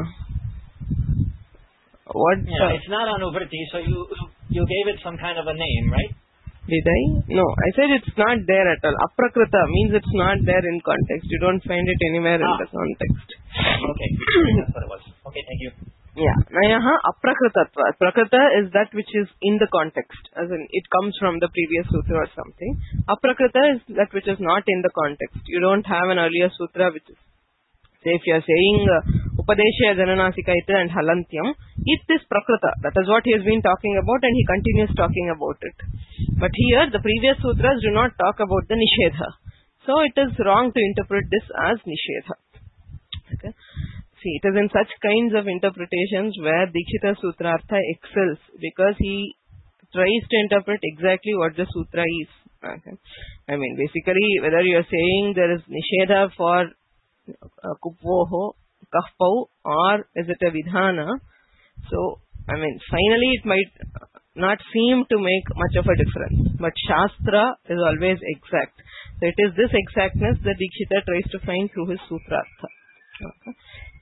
What? Yeah, uh, it's not on Vritti, so you you gave it some kind of a name, right? Did I? No, I said it's not there at all. Aprakrita means it's not there in context. You don't find it anywhere ah. in the context. Okay, that's what it was. Okay, thank you. Yeah, nayaha aprakritattva. Prakrita is that which is in the context, as in it comes from the previous sutra or something. Aprakrita is that which is not in the context. You don't have an earlier sutra which is, say if you are saying uh, Upadeshya Jananasika ita and Halantyam, it is Prakrita. That is what he has been talking about and he continues talking about it. But here the previous sutras do not talk about the Nishedha. So it is wrong to interpret this as Nishedha. Okay. See, it is in such kinds of interpretations where Dikshita Sutrartha excels because he tries to interpret exactly what the sutra is. Okay. I mean, basically, whether you are saying there is Nishedha for uh, Kupvoho, Kahpau, or is it a Vidhana? So, I mean, finally it might not seem to make much of a difference. But Shastra is always exact. So, it is this exactness that Dikshita tries to find through his Sutrartha. Okay.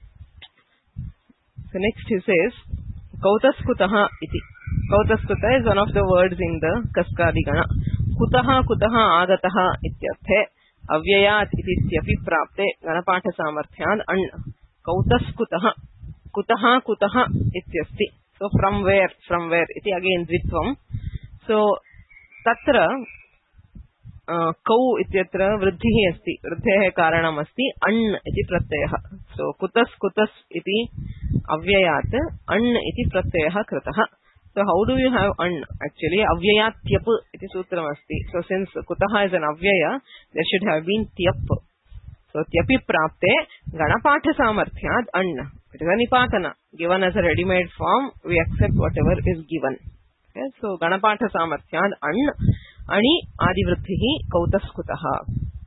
So next he says, Kautaskutaha iti. Kautaskuta is one of the words in the Kaskadigana. Kutaha kutaha agataha ityarthe avyayat itityapi prapte ganapatha samarthyan anna. Kautaskutaha. Kutaha kutaha ityasti. So from where? From where? Iti again dvitvam. So tatra Uh, kau ityatra vruddhihi asti. Vruddhehe karanam asti. An iti pratyayah. So, kutas kutas iti avyayat. An iti pratyayah krataha. So, how do you have an? Actually, avyayat tyap iti sutram asti. So, since kutaha is an avyaya, there should have been tyap. So, tyapi prapte ganapatha samarthyad an. It is a nipatana. Given as a ready-made form, we accept whatever is given. Okay, so, ganapatha samarthyad an. Ani adivruddhihi kautaskutaha.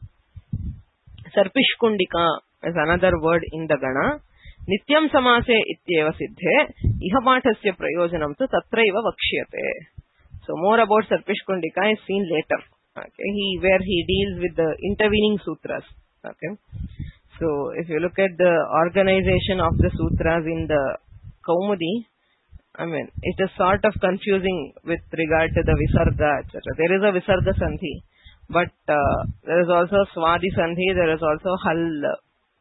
Sarpishkundika is another word in the Gana. Nityam samase ityeva siddhe ihapathasya prayojanam tu tatraiva vakshyate. So more about Sarpishkundika is seen later. Okay, he where he deals with the intervening sutras. Okay, so if you look at the organization of the sutras in the Kaumudi, I mean, it is sort of confusing with regard to the Visarga, et cetera. There is a Visarga Sandhi, but uh, there is also Swadi Sandhi, there is also Hal, uh,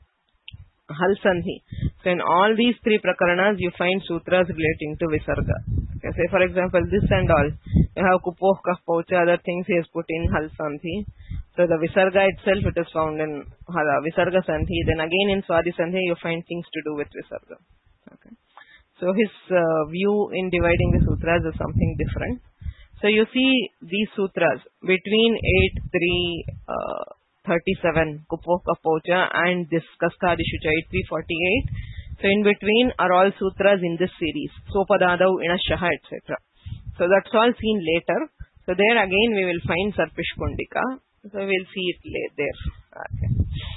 Hal Sandhi. So in all these three prakaranas, you find sutras relating to Visarga. Okay, say for example, this and all. You have Kupoh, Kahpaucha, other things he has put in Hal Sandhi. So the Visarga itself, it is found in Hala, Visarga Sandhi. Then again in Swadi Sandhi, you find things to do with Visarga. Okay. So his uh, view in dividing the sutras is something different. So you see these sutras between eight three thirty-seven, Kupoh Kapocha, and this Kaskadishucha eight three forty-eight. So in between are all sutras in this series. Sopadadav, Inashaha, et cetera. So that's all seen later. So there again we will find Sarpishkundika. So we'll see it there. Okay.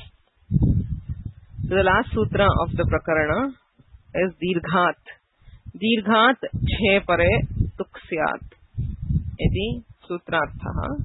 So the last sutra of the Prakarana is Dirghat. Dirghat chhe pare tuk syat. Iti sutrarthaha.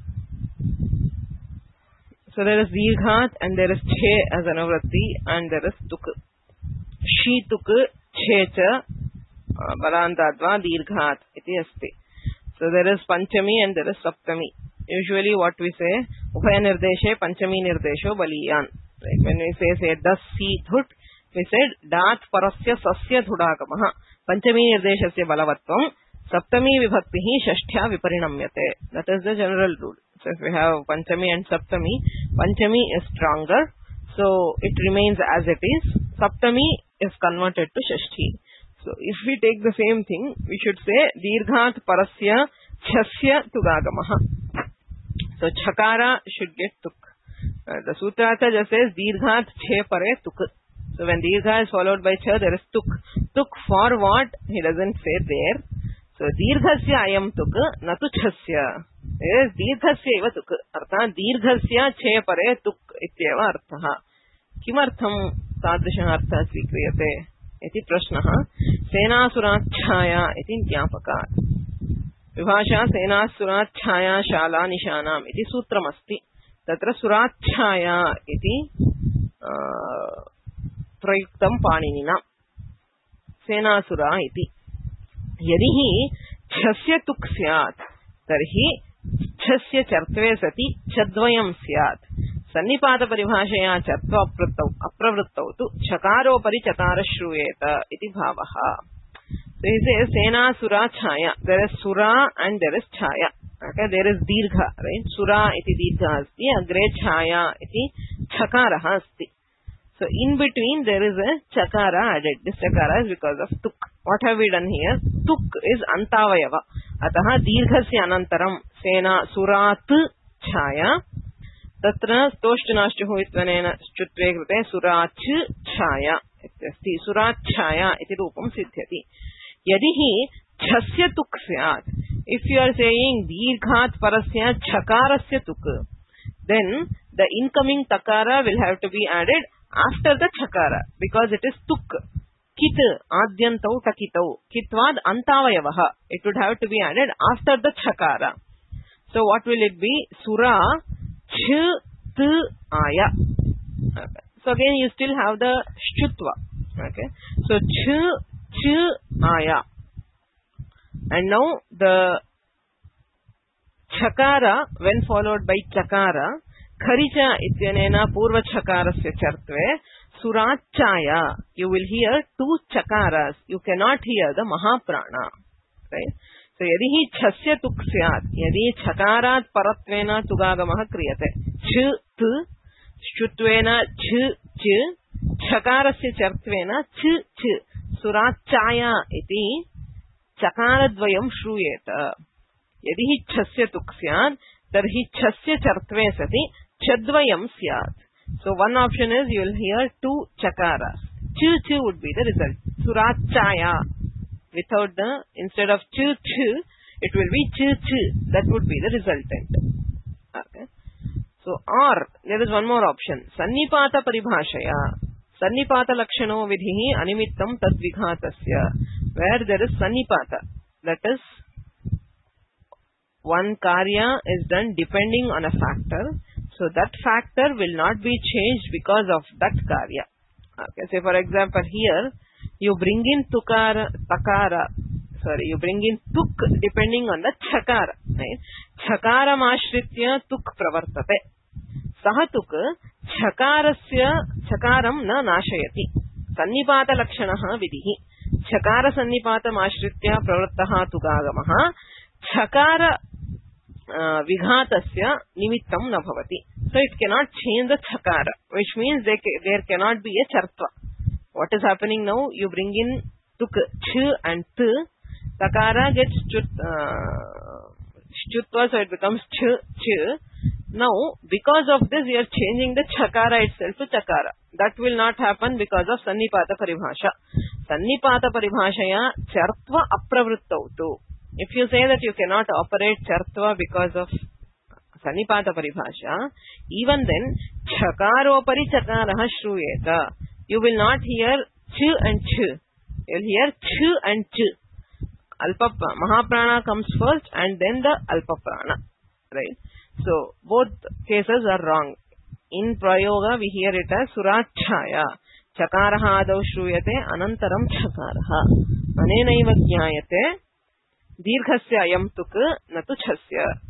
So there is Dirghat and there is chhe as anavratti and there is tuk. Shi tuk chhe cha balantadva Dirghat iti asti. So there is Panchami and there is Saptami. Usually what we say, Upaya Nirdeshe, Panchami Nirdesho, Baliyan. Right? When we say, say, das si dhut, we said, dat parasya sasya dhudagamaha. Panchami nirdeshasya balavatvam, saptami vibhaktihi shashtya viparinamyate. That is the general rule. So if we have Panchami and Saptami, Panchami is stronger, so it remains as it is. Saptami is converted to Shashti. So if we take the same thing, we should say Dirghat Parasya Chasya Tugagamaha. So Chakara should get Tuk. Uh, the Sutrata just says Dirghat Che Pare Tuk. So when Dirgha is followed by Cha, there is Tuk. Tuk for what? He doesn't say there. So Dirghasya Ayam Tuk, Natu Chasya. There is Dirghasya Eva Tuk. Artha Dirghasya Che Pare Tuk Ityeva Artha. Kimartham Tadrishah Artha Svikriyate. Iti Prashnaha. Senasuratchaya iti Jnapakat. Vibhasha Senasuratchaya Shala Nishanam iti Sutramasti. Tatra Suratchaya iti Prayuktam Paninina. Senasura iti. Yadi hi chasya tuk syat, tarhi chasya chartve sati chadvayam syat. Sannipata paribhashaya chartva apravrittau tu chakaro pari chakara shruyeta iti bhavaha. So he says sena sura chaya. There is sura and there is chaya. Okay, there is dirgha, right? Sura iti dirgha asti, agre chaya iti chakaraha asti. So in between there is a chakara added. This chakara is because of tuk. What have we done here? Tuk is antavayava. Ataha dirghasya anantaram sena surat chaya. Tatra stoshtanashchu itvanena chutve krute surach chaya. Ityasti surach chaya iti rupam siddhyati. Yadi hi chasya tuk syat. If you are saying dirghat parasya chakarasya tuk, then the incoming takara will have to be added after the chakara, because it is tuk. Kit adyantau takitau. Kitvad antavayavaha. It would have to be added after the chakara. So what will it be? Sura ch t aya. Okay. So again you still have the shchutva. Okay. So ch ch aya. And now the chakara, when followed by chakara, Kharicha ityanena purva chakarasya chartve surachaya. You will hear two chakaras. You cannot hear the mahaprana. Right? So yadi hi chasya tuk syat. Yadi chakarat paratvena tugagamaha kriyate. Ch t shtutvena ch ch chakarasya chartvena ch ch surachaya iti chakaradvayam shruyeta. Yadi hi chasya tuk syat, tarhi chasya chartve sati chadvayam syat. So one option is you will hear two chakaras. Ch ch would be the result. Surachaya. Without the, instead of ch ch, it will be ch ch. That would be the resultant. Okay. So or there is one more option. Sannipata paribhashaya. Sannipata lakshano vidhihi animittam tadvighatasya. Where there is sannipata. That is, one karya is done depending on a factor. So that factor will not be changed because of that karya. Okay, say for example here, you bring in tukara, takara, sorry, you bring in tuk depending on the chakara. Right? Chakara mashritya tuk pravartate. Saha tuk chakarasya chakaram na nashayati. Sannipata lakshanaha vidhi. Chakara sannipata mashritya pravartaha tugagamaha. Chakara Uh, vighatasya nimittam na bhavati. So it cannot change the chakara, which means they ca there cannot be a chartva. What is happening now? You bring in tuk, ch and t. Takara gets chut, uh, shchutva, so it becomes ch, ch. Now, because of this, you are changing the chakara itself to chakara. That will not happen because of sannipata paribhasha. Sannipata paribhashaya chartva apravrittautu. If you say that you cannot operate chartva because of sannipata paribhasha, even then, chakaro pari chakaraha shruyeta. You will not hear ch and ch. You will hear ch and ch. Alpa, mahaprana comes first and then the alpa prana. Right? So, both cases are wrong. In prayoga, we hear it as surachaya. Chakaraha adau shruyate anantaram chakaraha. Anenaiva jnayate. Dirghasya ayam tuk natu chasya.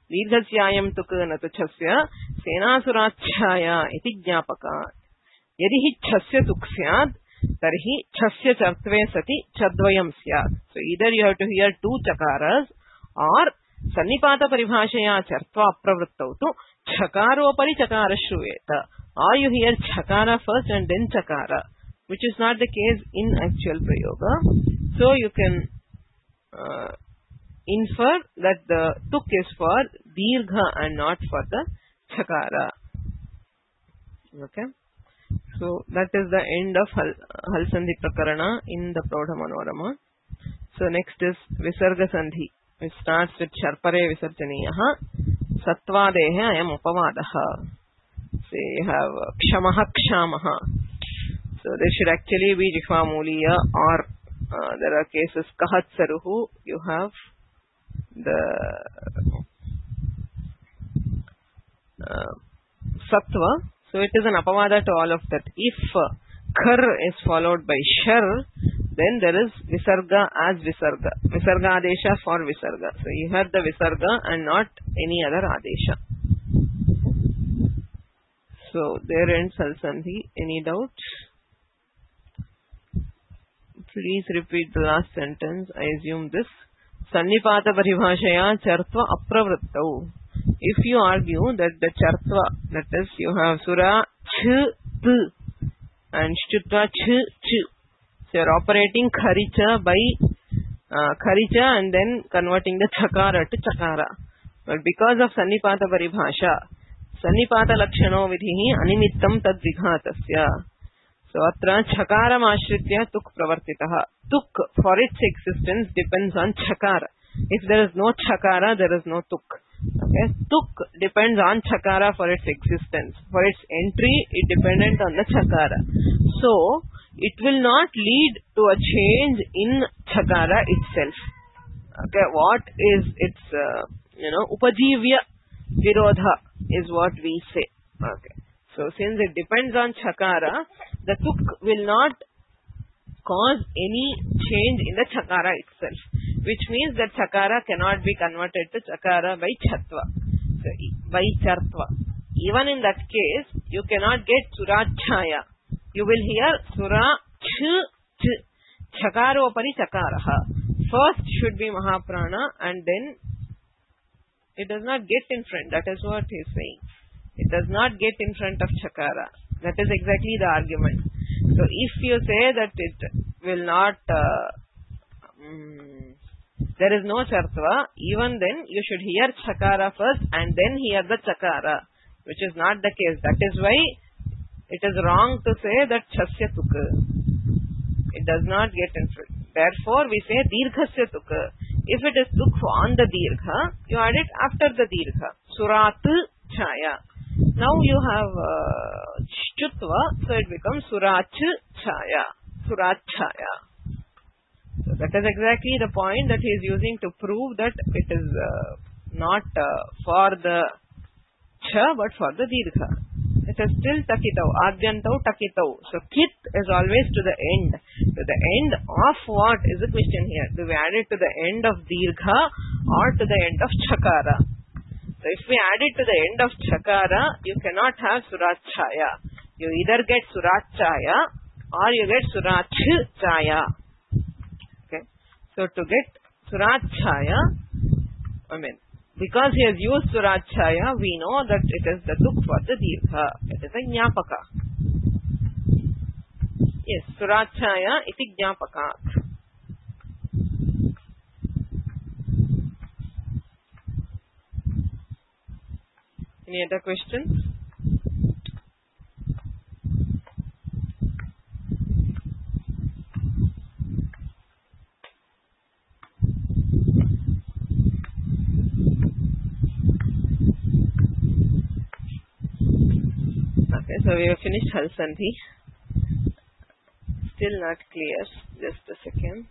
दीर्घस्यायं तुक् न तु छस्य सेनासुराच्छाया इति ज्ञापकात् यदि हि छस्य तुक् स्यात् तर्हि छस्य चर्त्वे सति छद्वयं स्यात्. So either you have to hear two chakaras or सन्निपात परिभाषया चर्त्वा अप्रवृत्तौ तु chakaropari chakara shruyeta, or you hear chakara first and then chakara, which is not the case in actual prayoga. So you can uh, infer that the tuk is for dirgha and not for the chakara. Okay. So that is the end of Hal, Hal Sandhi Prakarana in the Praudha Manorama. So next is Visarga Sandhi, which starts with Sharpare Visarjaniyaha Sattvadeha ayam upavadaha. So you have Kshamaha Kshamaha. So there should actually be Jihva Muliya, or uh, there are cases Kahat Saruhu. You have the uh, Sattva. So it is an apavada to all of that. If uh, Khar is followed by Shar, then there is Visarga as Visarga. Visarga Adesha for Visarga. So you have the Visarga and not any other Adesha. So there ends Hal Sandhi. Any doubts? Please repeat the last sentence. I assume this. Sannipata paribhashaya chartva apravrittau. If you argue that the chartva, that is, you have sura ch t and shtutva ch ch, so you are operating kharicha by uh, kharicha and then converting the chakara to chakara. But because of sannipata paribhasha, sannipata lakshano vidhihi animittam tad vighatasya. So atra chakaram ashritya tuk pravartitaha. Tuk for its existence depends on chakara. If there is no chakara, there is no tuk. Okay, tuk depends on chakara for its existence. For its entry, it dependent on the chakara. So it will not lead to a change in chakara itself. Okay, what is its uh, you know upajivya virodha is what we say. Okay, so since it depends on chakara, the tuk will not cause any change in the chakara itself, which means that chakara cannot be converted to chakara by chatva, so, by chartva. Even in that case, you cannot get surachaya. You will hear sura ch ch, chakaropari chakaraha. First should be mahaprana and then it does not get in front. That is what he is saying. It does not get in front of chakara. That is exactly the argument. So if you say that it will not, uh, um, there is no chartva, even then you should hear chakara first and then hear the chakara, which is not the case. That is why it is wrong to say that chasya tuk. It does not get in front. Therefore we say dirghasya tuk. If it is tuk on the dirgha, you add it after the dirgha. Surat chaya. Now you have uh, Chutva, so it becomes Surach Chaya. Surach Chaya. So that is exactly the point that he is using to prove that it is uh, not uh, for the Cha but for the Dirgha. It is still Takitau, Adyantau Takitau. So Kit is always to the end. To the end of what is the question here? Do we add it to the end of Dirgha or to the end of Chakara? So if we add it to the end of chakara, you cannot have surachaya. You either get surachaya or you get surachaya. Okay. So to get surachaya, I mean, because he has used surachaya, we know that it is the tuk for the dirgha. It is a jnapaka. Yes, surachaya iti jnapakat. Any other questions? Okay, so we have finished Hal Sandhi. Still not clear. Just a second.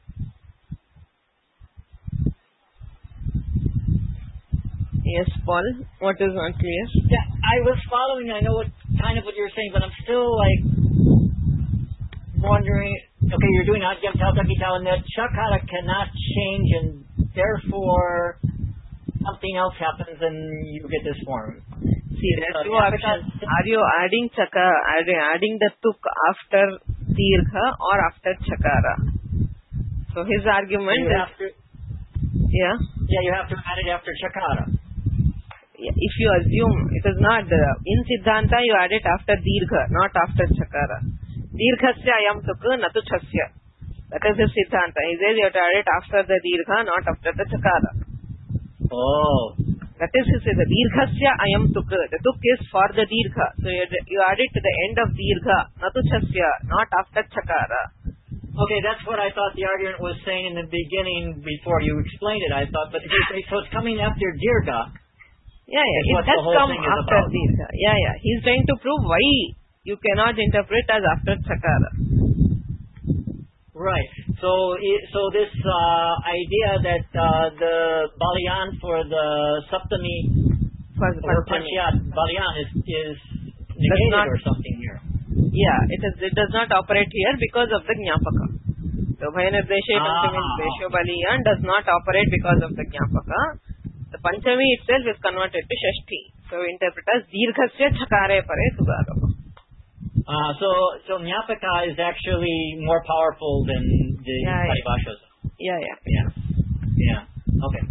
Yes, Paul, what is not clear? Yeah, I was following, I know what kind of what you're saying, but I'm still like wondering, okay, you're doing Adyam Tal Takital and that Chakara cannot change and therefore something else happens and you get this form. See, there are two options. Are you adding chaka, adding, adding the tuk after dirgha or after chakara? So his argument you is, have to, yeah, yeah, you have to add it after chakara. Yeah, if you assume it is not uh, in Siddhanta, you add it after dirgha, not after chakara. Dirghasya ayam tuk natu chasya. That is his Siddhanta. He says you have to add it after the dirgha, not after the chakara. Oh. That is his the dirghasya ayam tuk. The tuk is for the dirgha. So you, you add it to the end of dirgha, natu chasya, not after chakara. Okay, that's what I thought the argument was saying in the beginning before you explained it. I thought, but if you say, so it's coming after dirgha. Yeah, yeah, it does come after dirgha. Yeah, yeah. He's trying to prove why you cannot interpret as after chakara. Right. So, so this uh, idea that uh, the balyan for the saptami for or panchayat balyan is is negated not, or something here. Yeah, it is. It does not operate here because of the jnapaka. So, bhayanadeshe panchami desho balyan does not operate because of the jnapaka. The panchami itself is converted to shashti. So, interpret as dirghasya chakare pare sugagama. Uh, so, so jnapaka is actually more powerful than the yeah, paribhashas. Yeah, yeah, yeah. Yeah. Okay.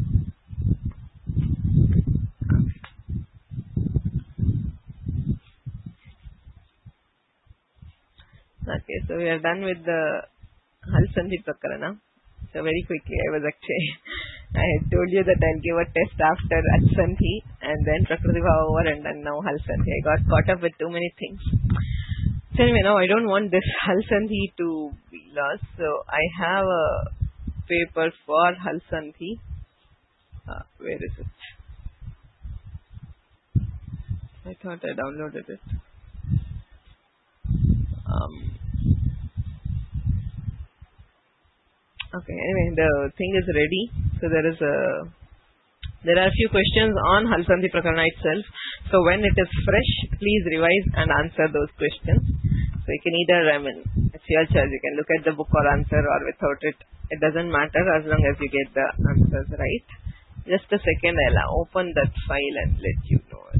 Okay, so we are done with the Hal Sandhi Prakarana. So very quickly, I was actually, I had told you that I'll give a test after Ach Sandhi and then Prakriti Bhava over and then now Hal Sandhi. I got caught up with too many things. So anyway, now I don't want this Hal Sandhi to be lost. So I have a paper for Hal Sandhi. Uh, where is it? I thought I downloaded it. Um, okay, anyway, the thing is ready. So there is a, there are a few questions on Hal Sandhi Prakarana itself. So when it is fresh, please revise and answer those questions. So you can either, I mean, it's your choice. You can look at the book or answer or without it. It doesn't matter as long as you get the answers right. Just a second, I'll open that file and let you know it.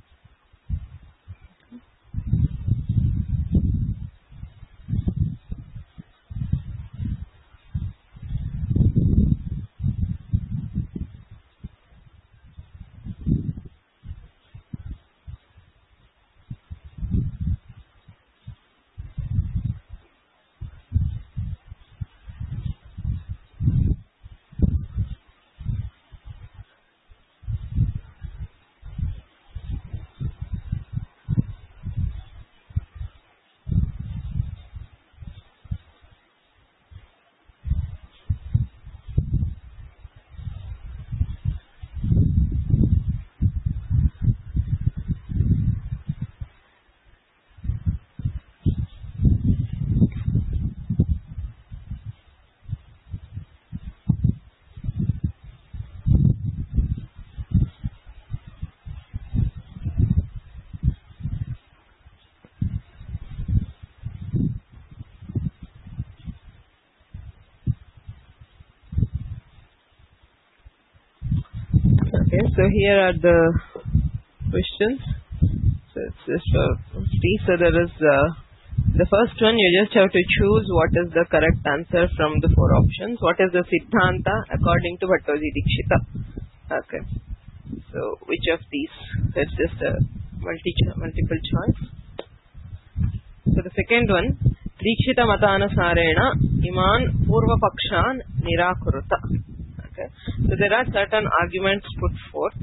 Okay, so here are the questions. So it's just for free. So there is uh, the first one. You just have to choose what is the correct answer from the four options. What is the Siddhanta according to Bhattoji Dikshita? Okay. So which of these? That's just a multi multiple choice. So the second one, Dikshita Matanasarena Iman Purva Pakshan Nirakuruta. Okay. So there are certain arguments put forth.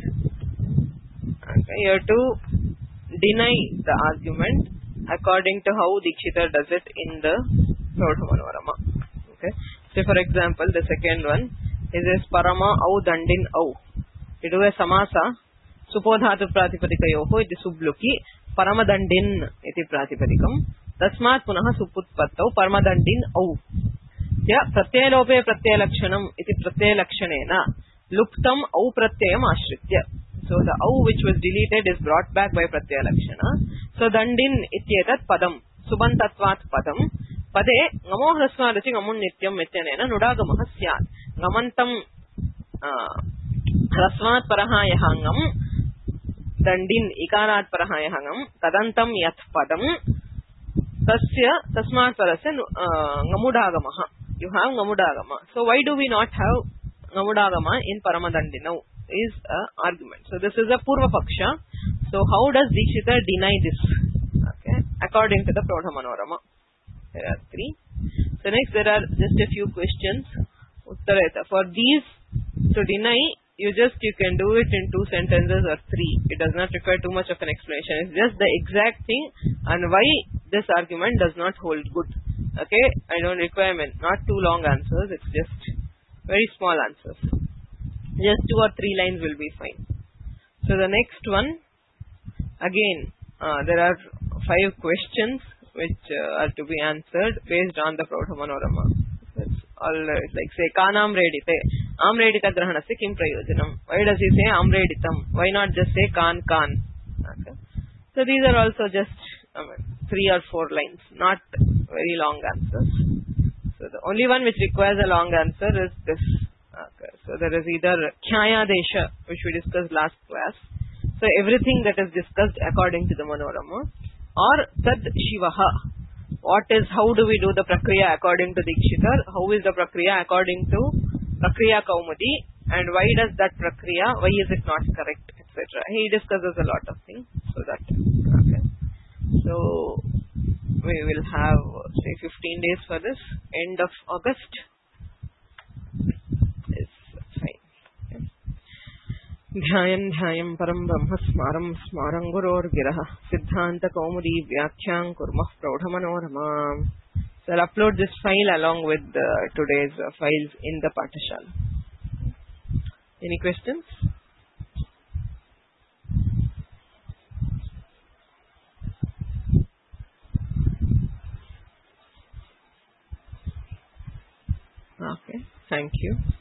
Okay. You have to deny the argument according to how Dikshita does it in the Praudha Manoharama. Okay. So for example, the second one is this Parama Au Dandin Au. You do a samasa Supodhatu Pratipadikayoho iti subluki Paramadandin iti Pratipadikam Tasmat Punaha Suputpattau Paramadandin Au. Yeah, pratyalope pratyalakshanam iti pratyalakshanena luptam au pratyayam ashritya. So the au which was deleted is brought back by pratyalakshana. So dandin ityetat padam subantatvat padam pade ngamo hrasvadachi ngamun nityam ityanena nudagamaha syat. Ngamantam uh, ह्रस्वात् परः यः ङम् दण्डिन् इकारात् परः यः ङम् तदन्तं यत् पदम् tasya tasmat parasya ngamudagama. You have ngamudagama. So why do we not have ngamudagama in Paramadandinau is a argument. So this is a Purva Paksha. So how does Dikshita deny this? Okay, according to the Prodha Manorama. There are three. So next there are just a few questions. Uttareta. For these to deny, you just you can do it in two sentences or three. It does not require too much of an explanation. It's just the exact thing and why this argument does not hold good. Okay, I don't require not too long answers. It's just very small answers. Just two or three lines will be fine. So the next one, again, uh, there are five questions which uh, are to be answered based on the Prodha Manorama. It's all uh, like say Kanam Redite. Amredita Grahanasya Kim Prayojanam. Why does he say Amreditam? Why not just say Kan Kan? Okay. So these are also just I mean, three or four lines, not very long answers. So the only one which requires a long answer is this. Okay. So there is either Khyaya Desha, which we discussed last class. So everything that is discussed according to the Manorama, or Tad Shivaha. What is, how do we do the Prakriya according to Dikshitar? How is the Prakriya according to Prakriya Kaumudi? And why does that Prakriya, why is it not correct, et cetera. He discusses a lot of things. So that, okay. So, we will have, say, fifteen days for this. End of August is fine. Okay. Dhyayan dhyayam param brahma smaram smaram guror giraha siddhanta kaumudi vyakhyam kurmah praudha manorama. So I'll upload this file along with uh, today's uh, files in the Pathashala. Any questions? Okay, thank you.